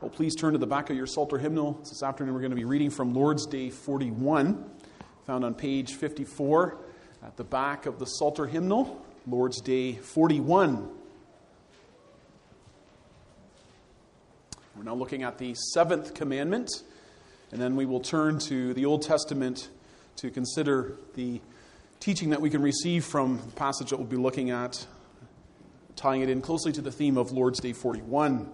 Well, please turn to the back of your Psalter hymnal. This afternoon we're going to be reading from Lord's Day 41, found on page 54 at the back of the Psalter hymnal, Lord's Day 41. We're now looking at the seventh commandment, and then we will turn to the Old Testament to consider the teaching that we can receive from the passage that we'll be looking at, tying it in closely to the theme of Lord's Day 41.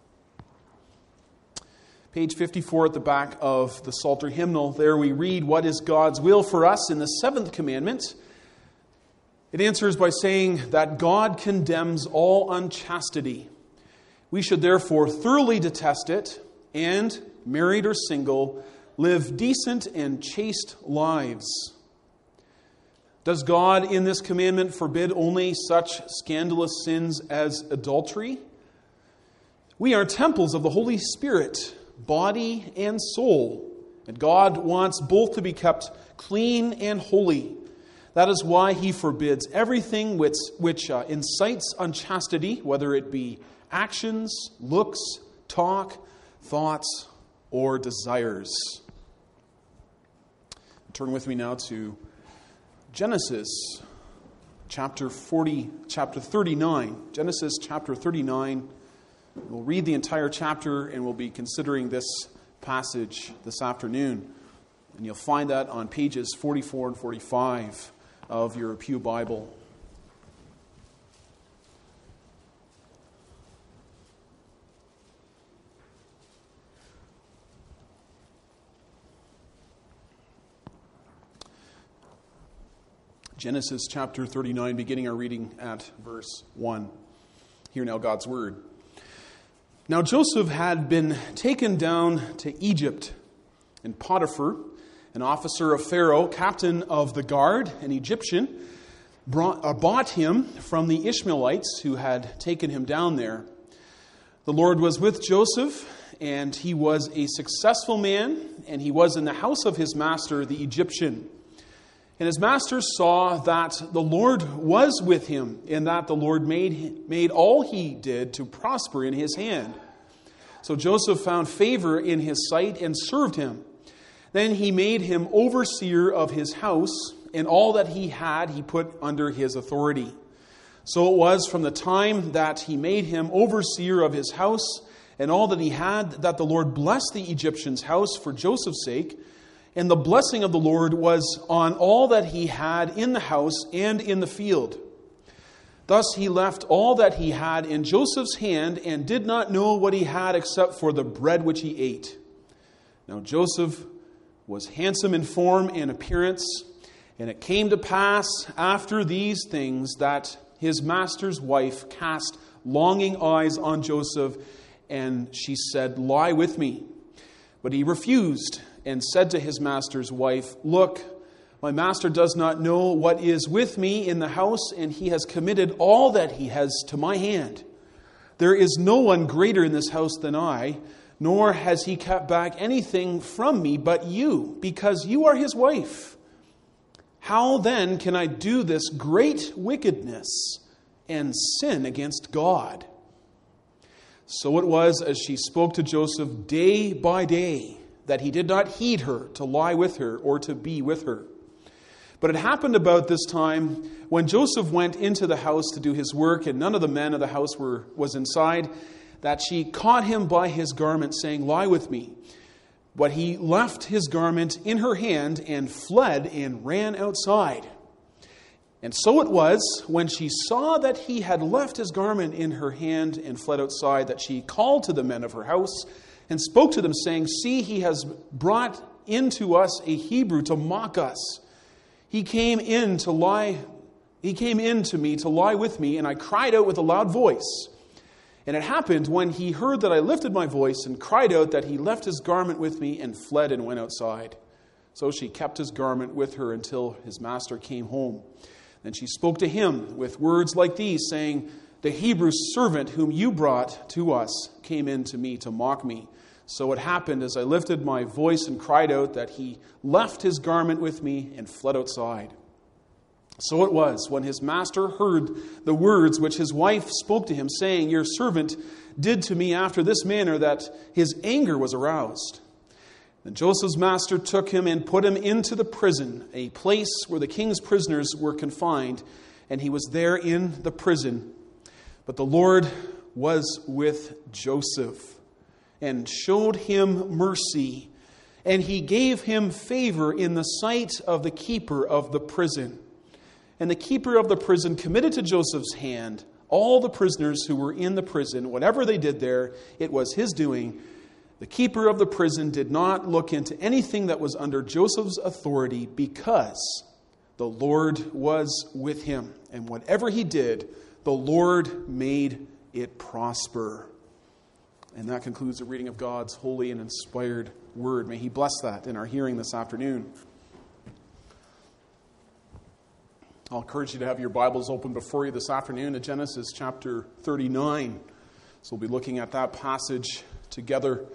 Page 54 at the back of the Psalter hymnal, there we read, "What is God's will for us in the seventh commandment?" It answers by saying that God condemns all unchastity. We should therefore thoroughly detest it and, married or single, live decent and chaste lives. Does God in this commandment forbid only such scandalous sins as adultery? We are temples of the Holy Spirit, body and soul, and God wants both to be kept clean and holy. That is why He forbids everything which incites unchastity, whether it be actions, looks, talk, thoughts, or desires. Turn with me now to Genesis chapter 39. Genesis chapter 39. We'll read the entire chapter and we'll be considering this passage this afternoon. And you'll find that on pages 44 and 45 of your Pew Bible. Genesis chapter 39, beginning our reading at verse 1. Hear now God's word. Now Joseph had been taken down to Egypt, and Potiphar, an officer of Pharaoh, captain of the guard, an Egyptian, bought him from the Ishmaelites who had taken him down there. The Lord was with Joseph, and he was a successful man, and he was in the house of his master, the Egyptian. And his master saw that the Lord was with him, and that the Lord made all he did to prosper in his hand. So Joseph found favor in his sight and served him. Then he made him overseer of his house, and all that he had he put under his authority. So it was from the time that he made him overseer of his house, and all that he had, that the Lord blessed the Egyptian's house for Joseph's sake. And the blessing of the Lord was on all that he had in the house and in the field. Thus he left all that he had in Joseph's hand and did not know what he had except for the bread which he ate. Now Joseph was handsome in form and appearance, and it came to pass after these things that his master's wife cast longing eyes on Joseph, and she said, "Lie with me." But he refused and said to his master's wife, "Look, my master does not know what is with me in the house, and he has committed all that he has to my hand. There is no one greater in this house than I, nor has he kept back anything from me but you, because you are his wife. How then can I do this great wickedness and sin against God?" So it was as she spoke to Joseph day by day, that he did not heed her to lie with her or to be with her. But it happened about this time, when Joseph went into the house to do his work, and none of the men of the house was inside, that she caught him by his garment, saying, "Lie with me." But he left his garment in her hand and fled and ran outside. And so it was, when she saw that he had left his garment in her hand and fled outside, that she called to the men of her house and spoke to them, saying, "See, he has brought into us a Hebrew to mock us. He came in to me to lie with me, and I cried out with a loud voice. And it happened, when he heard that I lifted my voice and cried out, that he left his garment with me and fled and went outside. So she kept his garment with her until his master came home. Then she spoke to him with words like these, saying, 'The Hebrew servant whom you brought to us came in to me to mock me. So it happened, as I lifted my voice and cried out, that he left his garment with me and fled outside.' So it was, when his master heard the words which his wife spoke to him, saying, Your servant did to me after this manner, that his anger was aroused. Then Joseph's master took him and put him into the prison, a place where the king's prisoners were confined, and he was there in the prison. But the Lord was with Joseph, and showed him mercy, and he gave him favor in the sight of the keeper of the prison. And the keeper of the prison committed to Joseph's hand all the prisoners who were in the prison. Whatever they did there, it was his doing. The keeper of the prison did not look into anything that was under Joseph's authority, because the Lord was with him. And whatever he did, the Lord made it prosper. And that concludes the reading of God's holy and inspired word. May he bless that in our hearing this afternoon. I'll encourage you to have your Bibles open before you this afternoon to Genesis chapter 39. So we'll be looking at that passage together.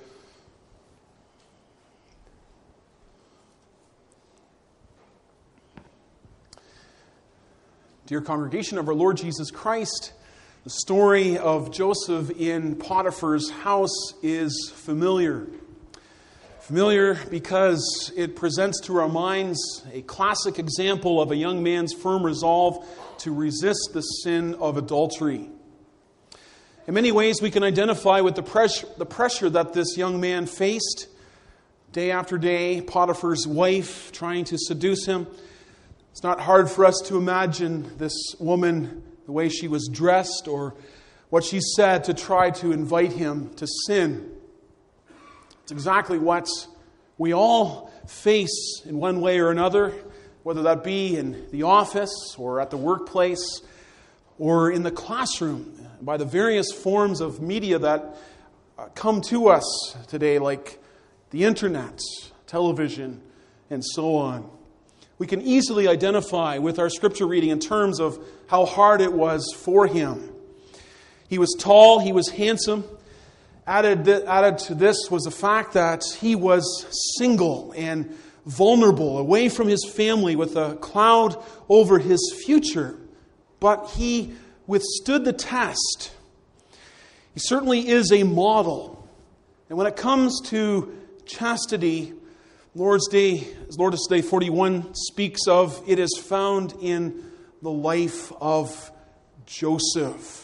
Dear congregation of our Lord Jesus Christ, the story of Joseph in Potiphar's house is familiar. Familiar because it presents to our minds a classic example of a young man's firm resolve to resist the sin of adultery. In many ways, we can identify with the pressure that this young man faced day after day. Potiphar's wife trying to seduce him. It's not hard for us to imagine this woman, the way she was dressed or what she said to try to invite him to sin. It's exactly what we all face in one way or another, whether that be in the office or at the workplace or in the classroom, by the various forms of media that come to us today, like the internet, television, and so on. We can easily identify with our scripture reading in terms of how hard it was for him. He was tall, he was handsome. Added to this was the fact that he was single and vulnerable, away from his family with a cloud over his future. But he withstood the test. He certainly is a model. And when it comes to chastity, Lord's Day 41 speaks of, it is found in the life of Joseph.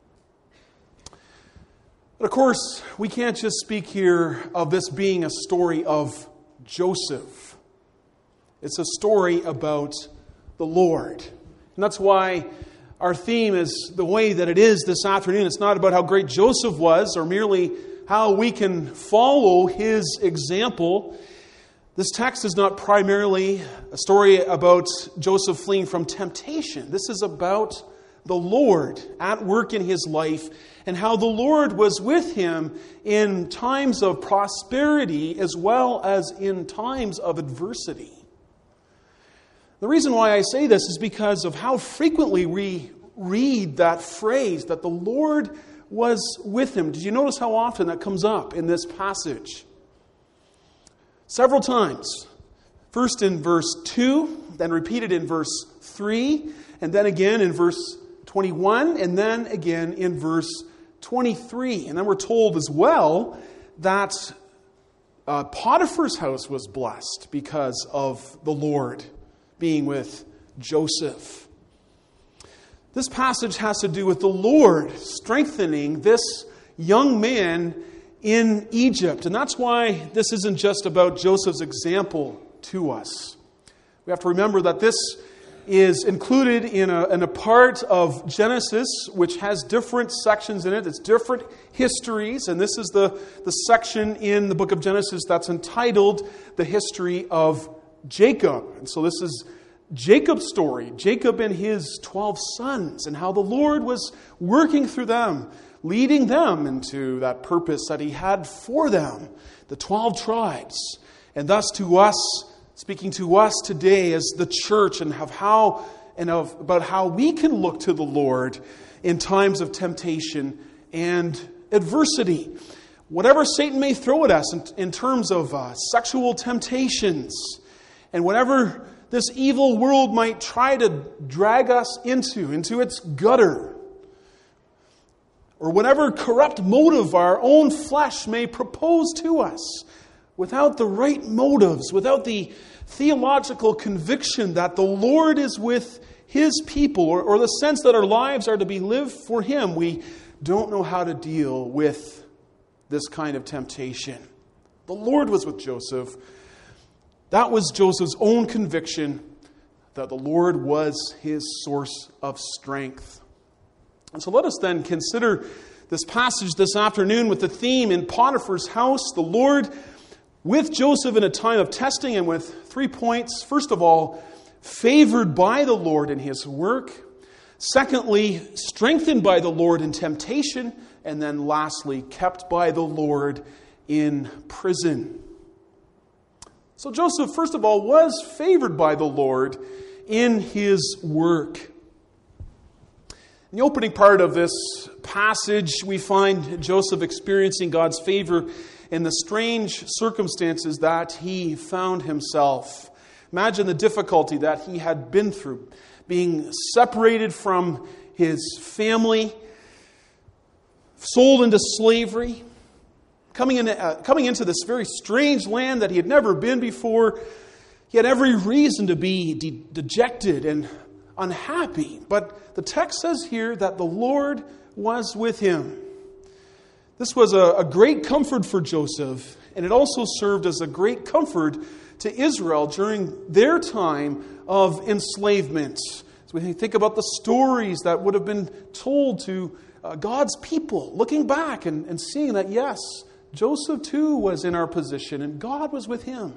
But of course, we can't just speak here of this being a story of Joseph. It's a story about the Lord. And that's why our theme is the way that it is this afternoon. It's not about how great Joseph was or merely how we can follow his example. This text is not primarily a story about Joseph fleeing from temptation. This is about the Lord at work in his life and how the Lord was with him in times of prosperity as well as in times of adversity. The reason why I say this is because of how frequently we read that phrase that the Lord was with him. Did you notice how often that comes up in this passage? Several times. First in verse 2, then repeated in verse 3, and then again in verse 21, and then again in verse 23. And then we're told as well that Potiphar's house was blessed because of the Lord being with Joseph. This passage has to do with the Lord strengthening this young man in Egypt. And that's why this isn't just about Joseph's example to us. We have to remember that this is included in a part of Genesis which has different sections in it. It's different histories, and this is the section in the book of Genesis that's entitled The History of Jacob. And so this is Jacob's story, Jacob and his 12 sons, and how the Lord was working through them, leading them into that purpose that he had for them, the 12 tribes, and thus to us, speaking to us today as the church, and about how we can look to the Lord in times of temptation and adversity. Whatever Satan may throw at us in terms of sexual temptations, and whatever this evil world might try to drag us into its gutter, or whatever corrupt motive our own flesh may propose to us, without the right motives, without the theological conviction that the Lord is with His people, or the sense that our lives are to be lived for Him, we don't know how to deal with this kind of temptation. The Lord was with Joseph. That was Joseph's own conviction that the Lord was his source of strength. And so let us then consider this passage this afternoon with the theme in Potiphar's house, the Lord with Joseph in a time of testing, and with 3 points. First of all, favored by the Lord in his work. Secondly, strengthened by the Lord in temptation. And then lastly, kept by the Lord in prison. So Joseph, first of all, was favored by the Lord in his work. In the opening part of this passage, we find Joseph experiencing God's favor in the strange circumstances that he found himself. Imagine the difficulty that he had been through, being separated from his family, sold into slavery, coming into this very strange land that he had never been before. He had every reason to be dejected and unhappy. But the text says here that the Lord was with him. This was a great comfort for Joseph, and it also served as a great comfort to Israel during their time of enslavement. So we think about the stories that would have been told to God's people, looking back and seeing that, yes, Joseph too was in our position, and God was with him.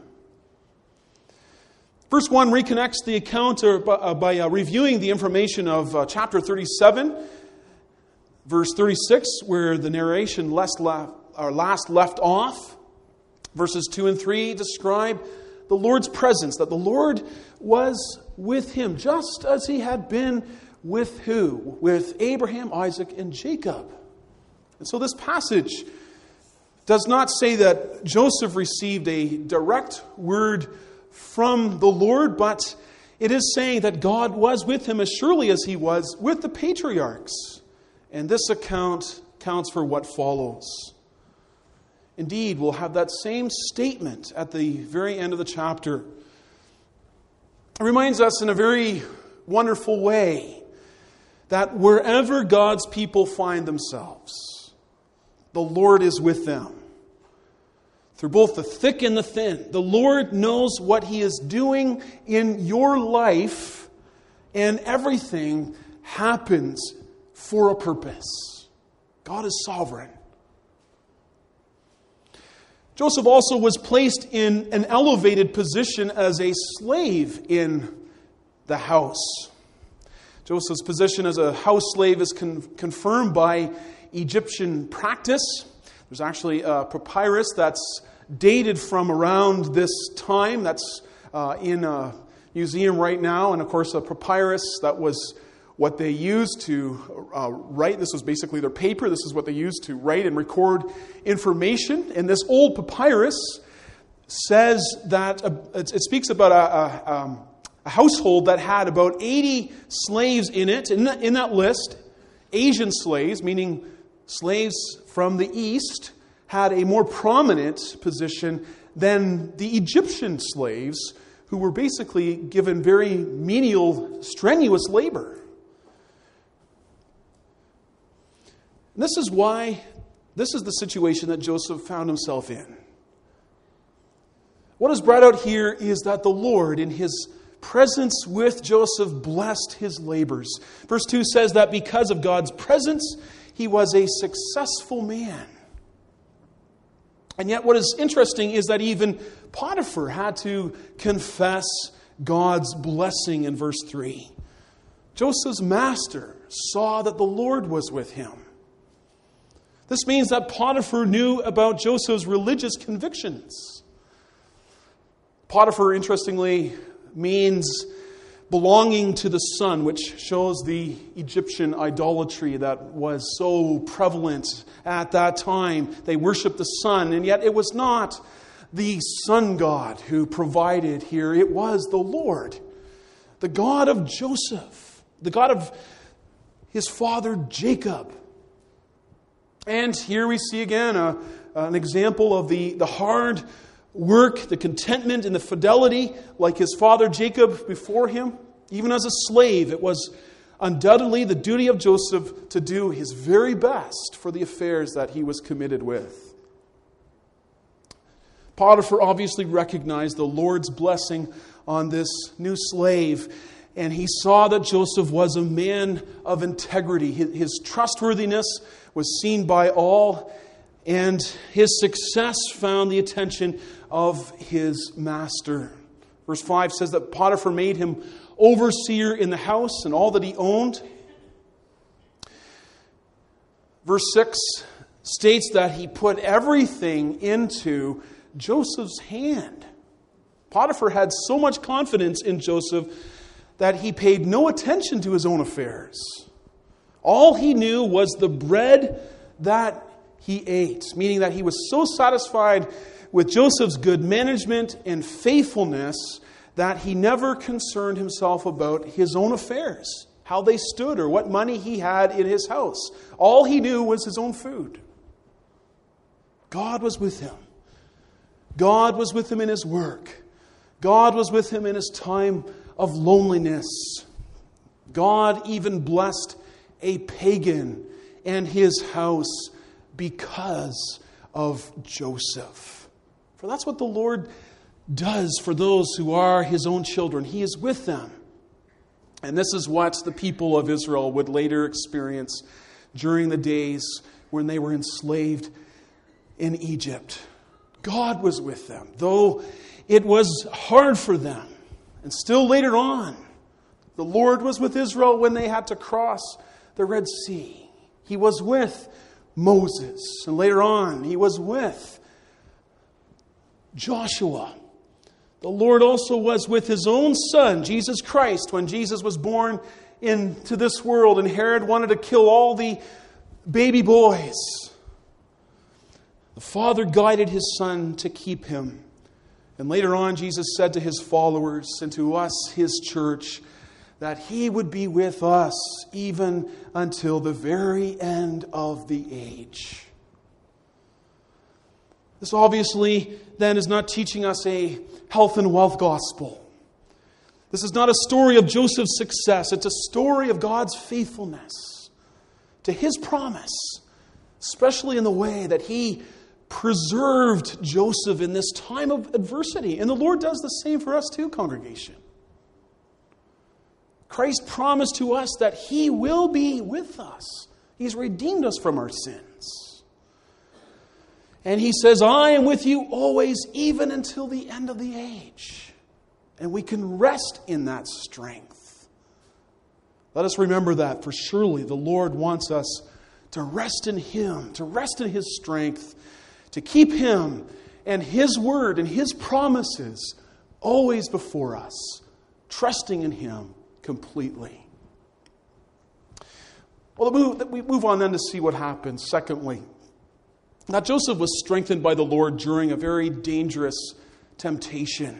Verse 1 reconnects the account by reviewing the information of chapter 37, verse 36, where the narration last left off. Verses 2 and 3 describe the Lord's presence, that the Lord was with him, just as he had been with who? With Abraham, Isaac, and Jacob. And so this passage does not say that Joseph received a direct word from the Lord, but it is saying that God was with him as surely as he was with the patriarchs. And this account counts for what follows. Indeed, we'll have that same statement at the very end of the chapter. It reminds us in a very wonderful way that wherever God's people find themselves, the Lord is with them. Through both the thick and the thin, the Lord knows what He is doing in your life, and everything happens for a purpose. God is sovereign. Joseph also was placed in an elevated position as a slave in the house. Joseph's position as a house slave is confirmed by Egyptian practice. There's actually a papyrus that's dated from around this time. That's in a museum right now. And of course, a papyrus, that was what they used to write. This was basically their paper. This is what they used to write and record information. And this old papyrus says that it speaks about a household that had about 80 slaves in it. In that list, Asian slaves, meaning slaves from the East, had a more prominent position than the Egyptian slaves, who were basically given very menial, strenuous labor. This is the situation that Joseph found himself in. What is brought out here is that the Lord, in His presence with Joseph, blessed his labors. Verse 2 says that because of God's presence, he was a successful man. And yet what is interesting is that even Potiphar had to confess God's blessing in verse 3. Joseph's master saw that the Lord was with him. This means that Potiphar knew about Joseph's religious convictions. Potiphar, interestingly, means belonging to the sun, which shows the Egyptian idolatry that was so prevalent at that time. They worshiped the sun, and yet it was not the sun god who provided here. It was the Lord, the God of Joseph, the God of his father Jacob. And here we see again an example of the hard work, the contentment, and the fidelity like his father Jacob before him. Even as a slave, it was undoubtedly the duty of Joseph to do his very best for the affairs that he was committed with. Potiphar obviously recognized the Lord's blessing on this new slave, and he saw that Joseph was a man of integrity. His trustworthiness was seen by all, and his success found the attention of his master. Verse 5 says that Potiphar made him overseer in the house and all that he owned. Verse 6 states that he put everything into Joseph's hand. Potiphar had so much confidence in Joseph that he paid no attention to his own affairs. All he knew was the bread that he ate, meaning that he was so satisfied with Joseph's good management and faithfulness that he never concerned himself about his own affairs, how they stood or what money he had in his house. All he knew was his own food. God was with him. God was with him in his work. God was with him in his time of loneliness. God even blessed a pagan and his house because of Joseph. For that's what the Lord does for those who are his own children. He is with them. And this is what the people of Israel would later experience during the days when they were enslaved in Egypt. God was with them, though it was hard for them. And still later on, the Lord was with Israel when they had to cross the Red Sea. He was with Moses. And later on, he was with Joshua. The Lord also was with his own Son, Jesus Christ, when Jesus was born into this world and Herod wanted to kill all the baby boys. The Father guided his Son to keep him. And later on, Jesus said to his followers and to us, his church, that he would be with us even until the very end of the age. This obviously then is not teaching us a health and wealth gospel. This is not a story of Joseph's success. It's a story of God's faithfulness to his promise, especially in the way that he preserved Joseph in this time of adversity. And the Lord does the same for us too, congregation. Christ promised to us that he will be with us. He's redeemed us from our sins. And he says, I am with you always, even until the end of the age. And we can rest in that strength. Let us remember that, for surely the Lord wants us to rest in him, to rest in his strength, to keep him and his word and his promises always before us, trusting in him completely. Well, we move on then to see what happens. Secondly, now Joseph was strengthened by the Lord during a very dangerous temptation.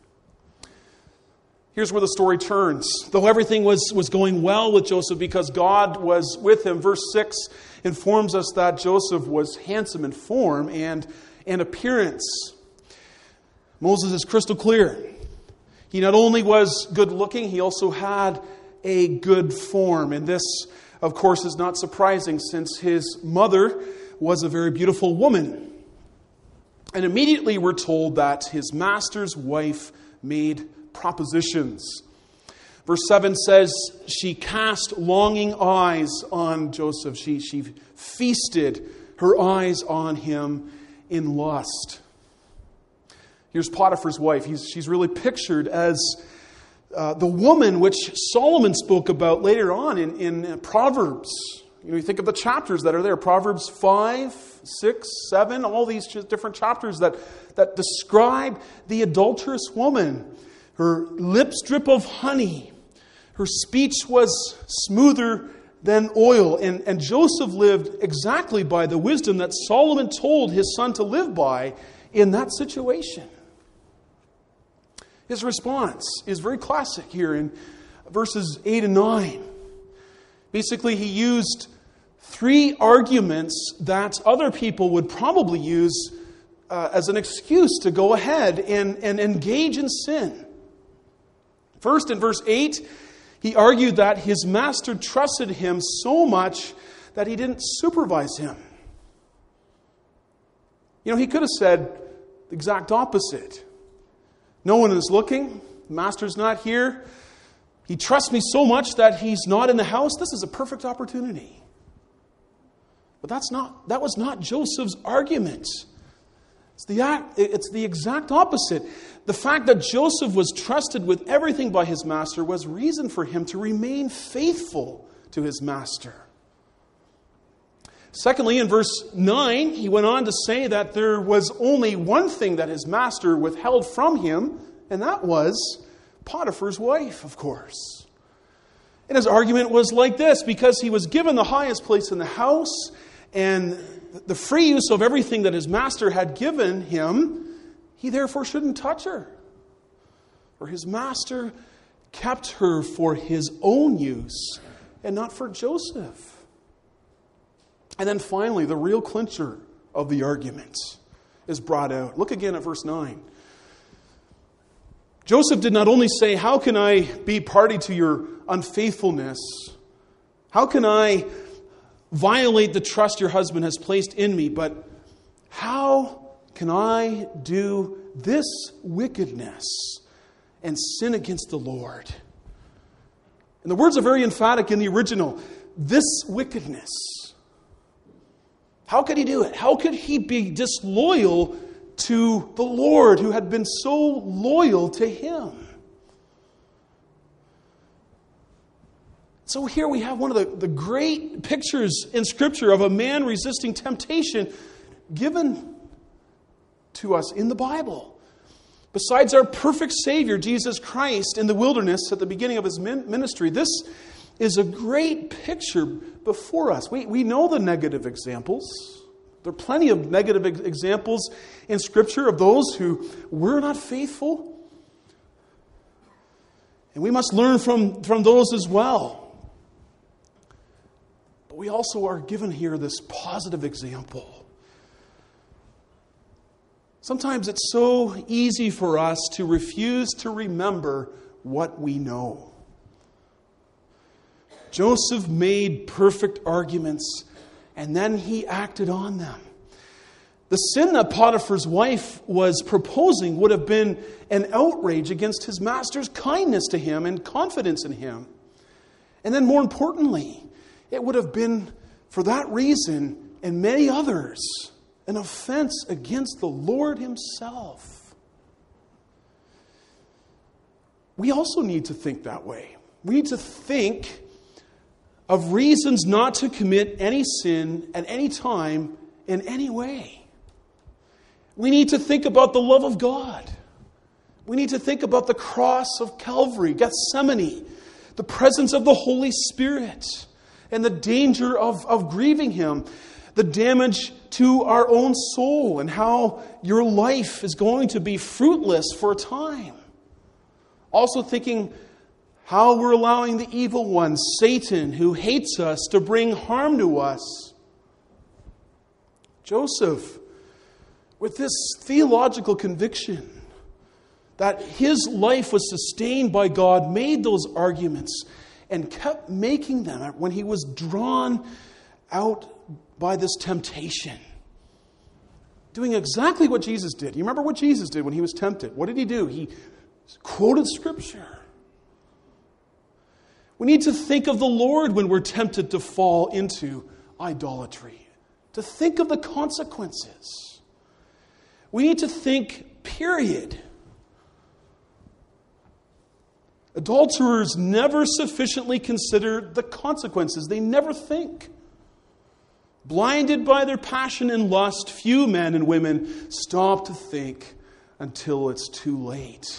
Here's where the story turns. Though everything was going well with Joseph because God was with him, verse 6 informs us that Joseph was handsome in form and appearance. Moses is crystal clear. He not only was good looking, he also had a good form. And this, of course, is not surprising since his mother was a very beautiful woman. And immediately we're told that his master's wife made propositions. Verse 7 says she cast longing eyes on Joseph. She feasted her eyes on him in lust. Here's Potiphar's wife. She's really pictured as the woman which Solomon spoke about later on in Proverbs. You think of the chapters that are there. Proverbs 5, 6, 7, all these different chapters that describe the adulterous woman. Her lips drip of honey. Her speech was smoother than oil. And Joseph lived exactly by the wisdom that Solomon told his son to live by in that situation? His response is very classic here in verses 8 and 9. Basically, he used 3 arguments that other people would probably use as an excuse to go ahead and engage in sin. First, in verse 8, he argued that his master trusted him so much that he didn't supervise him. He could have said the exact opposite. No one is looking. The master's not here. He trusts me so much that he's not in the house. This is a perfect opportunity. But that was not Joseph's argument. It's the exact opposite. The fact that Joseph was trusted with everything by his master was reason for him to remain faithful to his master. Secondly, in verse 9, he went on to say that there was only one thing that his master withheld from him, and that was Potiphar's wife, of course. And his argument was like this: because he was given the highest place in the house and the free use of everything that his master had given him, he therefore shouldn't touch her. For his master kept her for his own use and not for Joseph. And then finally, the real clincher of the argument is brought out. Look again at verse 9. Joseph did not only say, "How can I be party to your unfaithfulness? How can I violate the trust your husband has placed in me? But how can I do this wickedness and sin against the Lord?" And the words are very emphatic in the original. This wickedness. How could he do it? How could he be disloyal to the Lord who had been so loyal to him? So here we have one of the great pictures in Scripture of a man resisting temptation given to us in the Bible. Besides our perfect Savior, Jesus Christ, in the wilderness at the beginning of his ministry, this is a great picture before us. We know the negative examples. There are plenty of negative examples in Scripture of those who were not faithful. And we must learn from those as well. But we also are given here this positive example. Sometimes it's so easy for us to refuse to remember what we know. Joseph made perfect arguments, and then he acted on them. The sin that Potiphar's wife was proposing would have been an outrage against his master's kindness to him and confidence in him. And then more importantly, it would have been, for that reason and many others, an offense against the Lord himself. We also need to think that way. We need to think of reasons not to commit any sin at any time in any way. We need to think about the love of God. We need to think about the cross of Calvary, Gethsemane, the presence of the Holy Spirit, and the danger of grieving him, the damage to our own soul, and how your life is going to be fruitless for a time. Also thinking how we're allowing the evil one, Satan, who hates us, to bring harm to us. Joseph, with this theological conviction that his life was sustained by God, made those arguments and kept making them when he was drawn out by this temptation. Doing exactly what Jesus did. You remember what Jesus did when he was tempted? What did he do? He quoted Scripture. We need to think of the Lord when we're tempted to fall into idolatry. To think of the consequences. We need to think, period. Adulterers never sufficiently consider the consequences. They never think. Blinded by their passion and lust, few men and women stop to think until it's too late.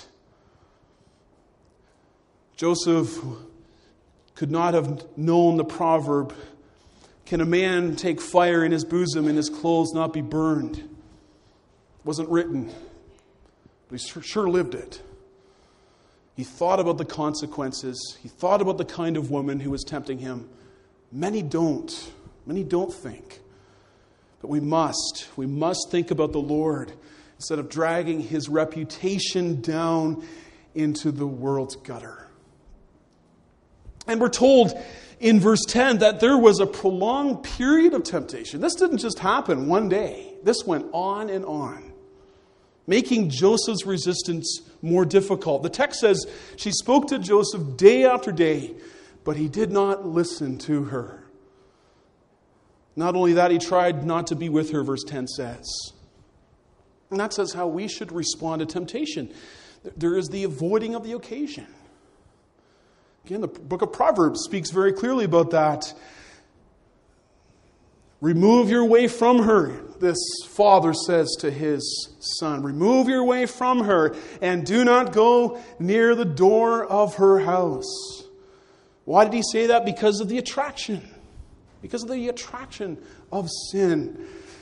Joseph could not have known the proverb, "Can a man take fire in his bosom and his clothes not be burned?" wasn't written, but he sure lived it. He thought about the consequences. He thought about the kind of woman who was tempting him. Many don't. Many don't think. But we must. We must think about the Lord instead of dragging his reputation down into the world's gutter. And we're told in verse 10 that there was a prolonged period of temptation. This didn't just happen one day. This went on and on, making Joseph's resistance more difficult. The text says she spoke to Joseph day after day, but he did not listen to her. Not only that, he tried not to be with her, verse 10 says. And that says how we should respond to temptation. There is the avoiding of the occasion. Again, the book of Proverbs speaks very clearly about that. Remove your way from her, this father says to his son. Remove your way from her and do not go near the door of her house. Why did he say that? Because of the attraction. Because of the attraction of sin.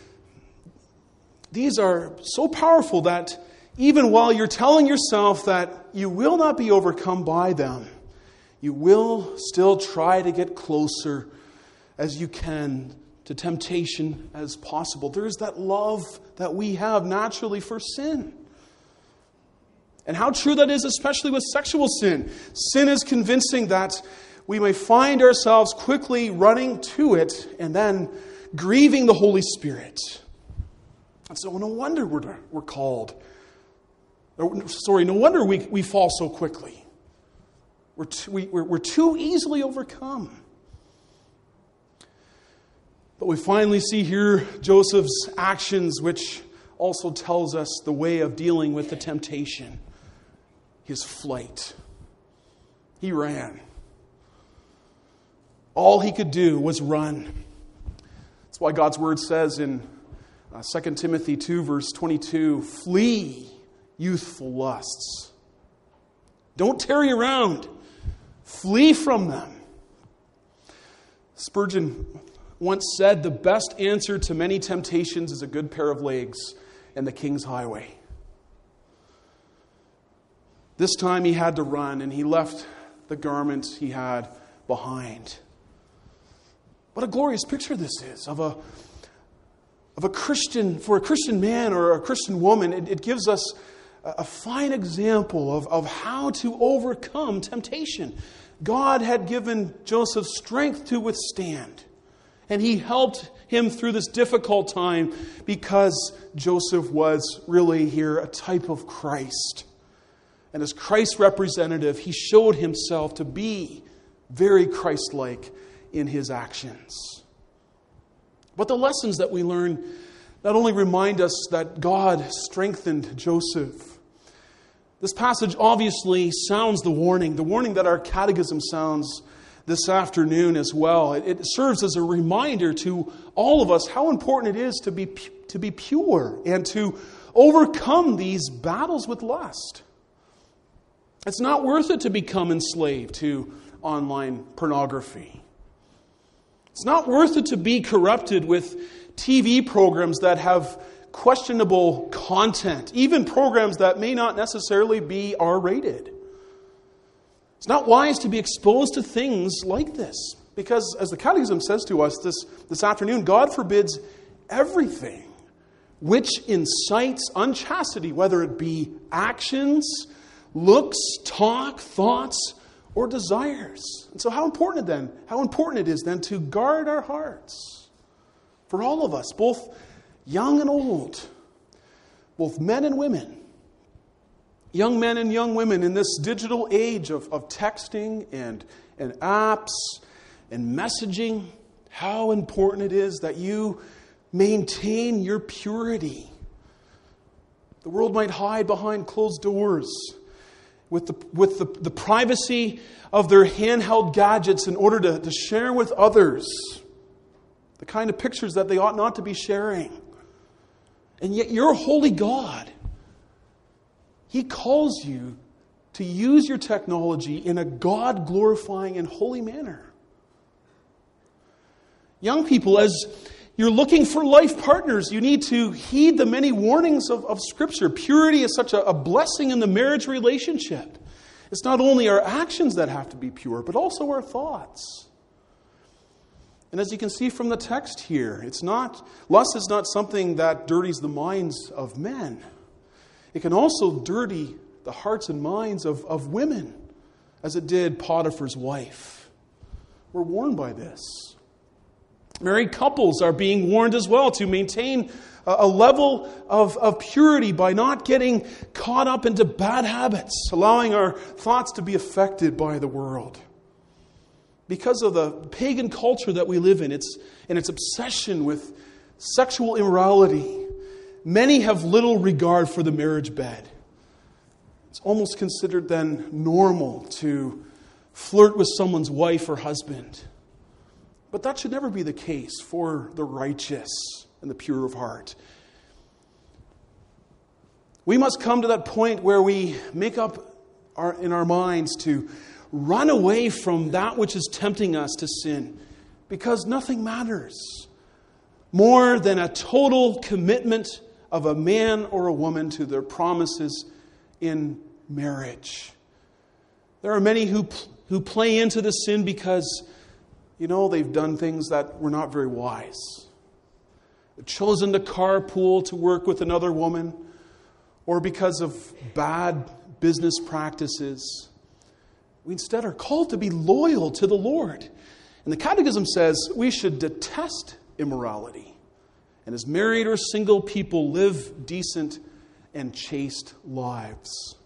These are so powerful that even while you're telling yourself that you will not be overcome by them, you will still try to get closer as you can to temptation as possible. There is that love that we have naturally for sin. And how true that is, especially with sexual sin. Sin is convincing that we may find ourselves quickly running to it and then grieving the Holy Spirit. And so no wonder we're called. No wonder we fall so quickly. We're too easily overcome. But we finally see here Joseph's actions, which also tells us the way of dealing with the temptation. His flight. He ran. All he could do was run. That's why God's word says in 2 Timothy 2, verse 22, flee youthful lusts. Don't tarry around. Flee from them. Spurgeon once said, the best answer to many temptations is a good pair of legs and the King's highway. This time he had to run, and he left the garment he had behind. What a glorious picture this is of a Christian, for a Christian man or a Christian woman. It gives us a fine example of how to overcome temptation. God had given Joseph strength to withstand. And he helped him through this difficult time because Joseph was really here a type of Christ. And as Christ's representative, he showed himself to be very Christ-like in his actions. But the lessons that we learn not only remind us that God strengthened Joseph. This passage obviously sounds the warning that our catechism sounds this afternoon as well. It serves as a reminder to all of us how important it is to be pure and to overcome these battles with lust. It's not worth it to become enslaved to online pornography. It's not worth it to be corrupted with TV programs that have questionable content, even programs that may not necessarily be R-rated. It's not wise to be exposed to things like this, because as the Catechism says to us this afternoon, God forbids everything which incites unchastity, whether it be actions, looks, talk, thoughts, or desires. And so how important it is then to guard our hearts for all of us, both young and old, both men and women. Young men and young women in this digital age of texting and apps and messaging, how important it is that you maintain your purity. The world might hide behind closed doors with the privacy of their handheld gadgets in order to share with others the kind of pictures that they ought not to be sharing. And yet you're a holy God. He calls you to use your technology in a God-glorifying and holy manner. Young people, as you're looking for life partners, you need to heed the many warnings of Scripture. Purity is such a blessing in the marriage relationship. It's not only our actions that have to be pure, but also our thoughts. And as you can see from the text here, lust is not something that dirties the minds of men. It can also dirty the hearts and minds of women, as it did Potiphar's wife. We're warned by this. Married couples are being warned as well to maintain a level of purity by not getting caught up into bad habits, allowing our thoughts to be affected by the world. Because of the pagan culture that we live in, its obsession with sexual immorality, many have little regard for the marriage bed. It's almost considered then normal to flirt with someone's wife or husband. But that should never be the case for the righteous and the pure of heart. We must come to that point where we make up in our minds to run away from that which is tempting us to sin, because nothing matters more than a total commitment of a man or a woman to their promises in marriage. There are many who play into the sin because they've done things that were not very wise. They've chosen to carpool to work with another woman, or because of bad business practices. We instead are called to be loyal to the Lord. And the Catechism says we should detest immorality. And as married or single people, live decent and chaste lives.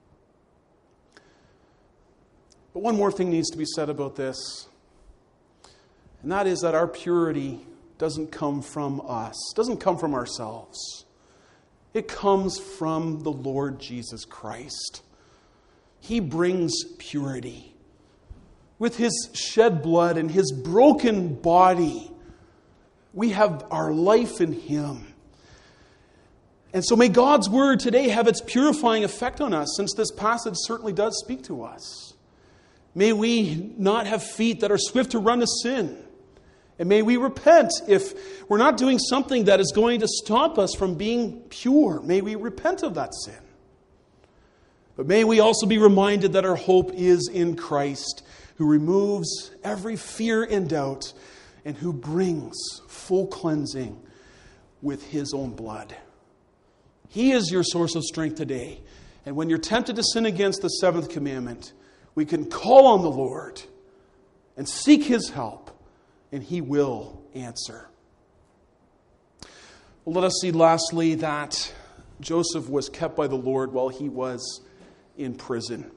But one more thing needs to be said about this. And that is that our purity doesn't come from us, doesn't come from ourselves. It comes from the Lord Jesus Christ. He brings purity. With His shed blood and His broken body, we have our life in Him. And so may God's Word today have its purifying effect on us, since this passage certainly does speak to us. May we not have feet that are swift to run to sin. And may we repent if we're not doing something that is going to stop us from being pure. May we repent of that sin. But may we also be reminded that our hope is in Christ, who removes every fear and doubt and who brings full cleansing with His own blood. He is your source of strength today. And when you're tempted to sin against the seventh commandment, we can call on the Lord and seek His help, and He will answer. Well, let us see lastly that Joseph was kept by the Lord while he was in prison.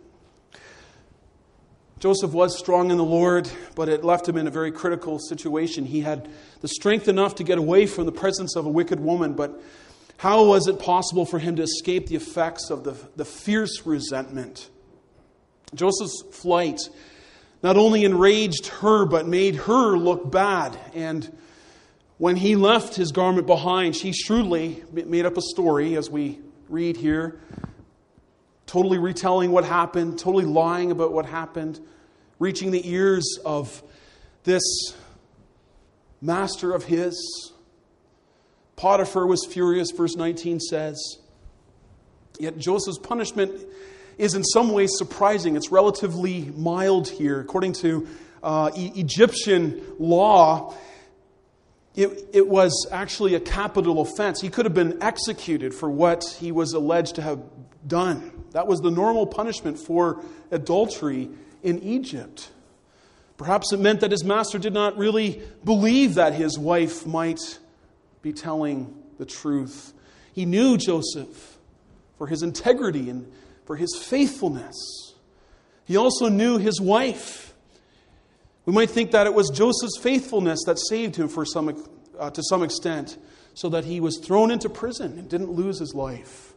Joseph was strong in the Lord, but it left him in a very critical situation. He had the strength enough to get away from the presence of a wicked woman, but how was it possible for him to escape the effects of the fierce resentment? Joseph's flight not only enraged her, but made her look bad. And when he left his garment behind, she shrewdly made up a story, as we read here, totally retelling what happened, totally lying about what happened, reaching the ears of this master of his. Potiphar was furious, verse 19 says. Yet Joseph's punishment is in some ways surprising. It's relatively mild here. According to Egyptian law, it was actually a capital offense. He could have been executed for what he was alleged to have done. That was the normal punishment for adultery in Egypt. Perhaps it meant that his master did not really believe that his wife might be telling the truth. He knew Joseph for his integrity and for his faithfulness. He also knew his wife. We might think that it was Joseph's faithfulness that saved him to some extent, so that he was thrown into prison and didn't lose his life.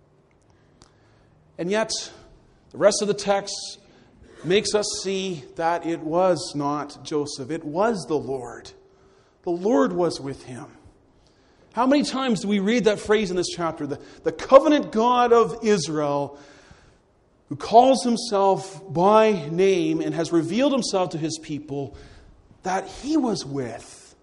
And yet, the rest of the text makes us see that it was not Joseph. It was the Lord. The Lord was with him. How many times do we read that phrase in this chapter? The covenant God of Israel, who calls Himself by name and has revealed Himself to His people, that He was with.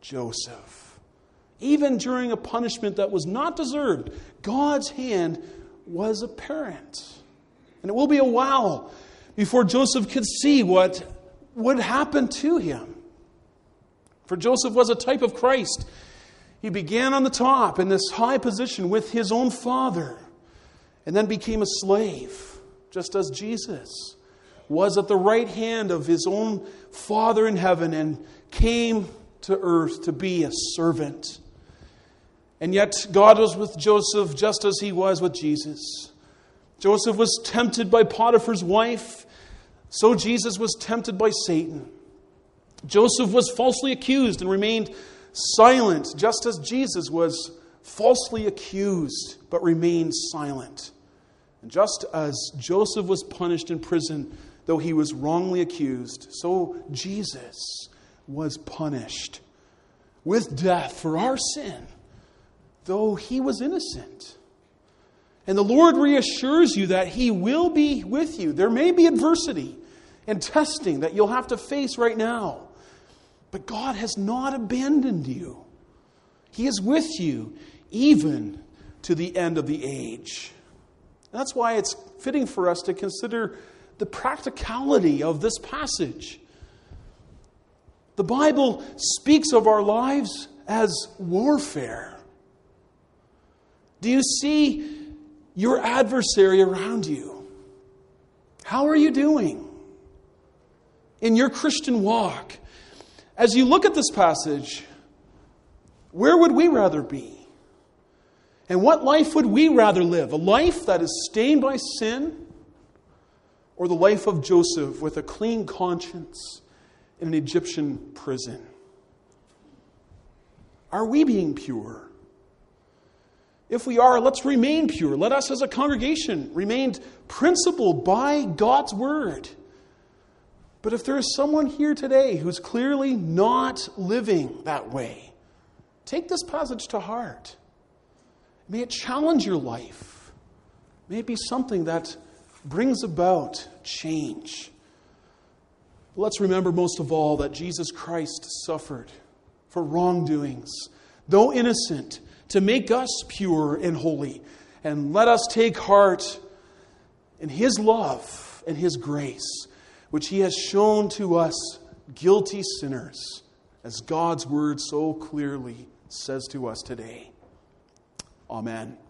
Joseph. Even during a punishment that was not deserved, God's hand was apparent. And it will be a while before Joseph could see what would happen to him. For Joseph was a type of Christ. He began on the top in this high position with his own father, and then became a slave, just as Jesus was at the right hand of his own Father in heaven and came to earth to be a servant. And yet God was with Joseph just as he was with Jesus. Joseph was tempted by Potiphar's wife, so Jesus was tempted by Satan. Joseph was falsely accused and remained silent, just as Jesus was falsely accused but remained silent. And just as Joseph was punished in prison, though he was wrongly accused, so Jesus was punished with death for our sin, though he was innocent. And the Lord reassures you that he will be with you. There may be adversity and testing that you'll have to face right now, but God has not abandoned you. He is with you even to the end of the age. And that's why it's fitting for us to consider the practicality of this passage. The Bible speaks of our lives as warfare. Do you see your adversary around you? How are you doing in your Christian walk? As you look at this passage, where would we rather be? And what life would we rather live? A life that is stained by sin, or the life of Joseph with a clean conscience in an Egyptian prison? Are we being pure? If we are, let's remain pure. Let us as a congregation remain principled by God's word. But if there is someone here today who's clearly not living that way, take this passage to heart. May it challenge your life. May it be something that brings about change. But let's remember most of all that Jesus Christ suffered for wrongdoings, though innocent, to make us pure and holy. And let us take heart in his love and his grace, which he has shown to us guilty sinners, as God's word so clearly says to us today. Amen.